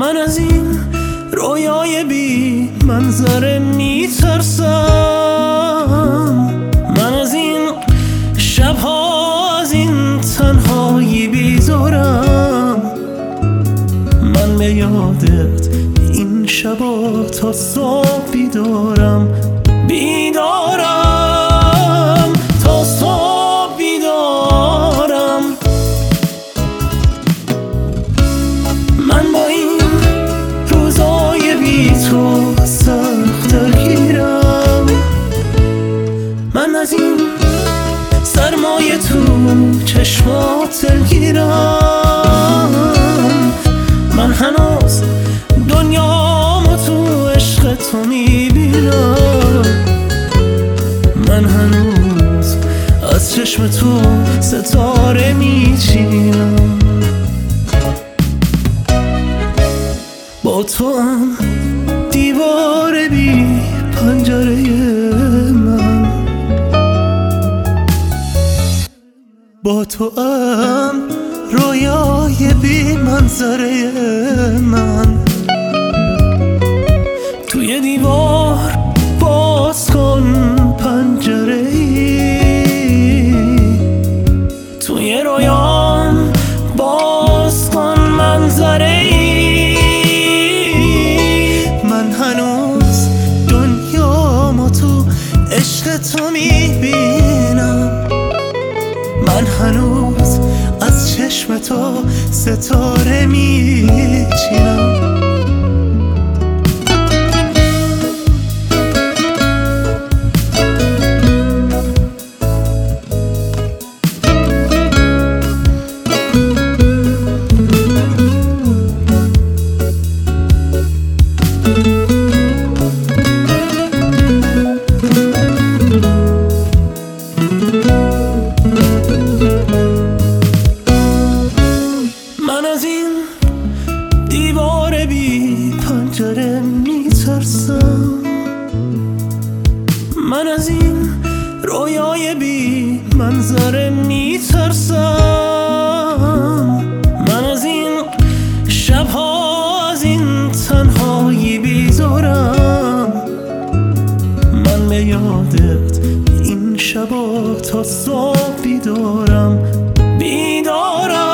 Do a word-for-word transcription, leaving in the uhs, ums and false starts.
من از این رویای بی منظره میترسم، من از این شبها از این تنهایی بیزارم. من به یادت این شبا تا صبح بیدارم، بیدارم تا صبح بیدارم. من با این روزای بی تو سخت درگیرم، من از این سرمایه تو چشمات دلگیرم. من هنوز دنیامو تو عشق تو میبینم، من هنوز از چشم تو ستاره میچینم. با تو هم دیوار بی پنجره من، با تو هم رویای بی منظره من. توی دیوار باز کن پنجره ای، توی رویام باز کن منظره ای. من هنوز دنیامو تو عشق تو میبینم، من هنوز از چشم تو ستاره میچینم. من از این دیوار بی پنجره میترسم، من از این رویای بی منظره میترسم. من از این شبها از این تنهایی بیزارم، من به یادت این شبا تا صبح بیدارم، بیدارم.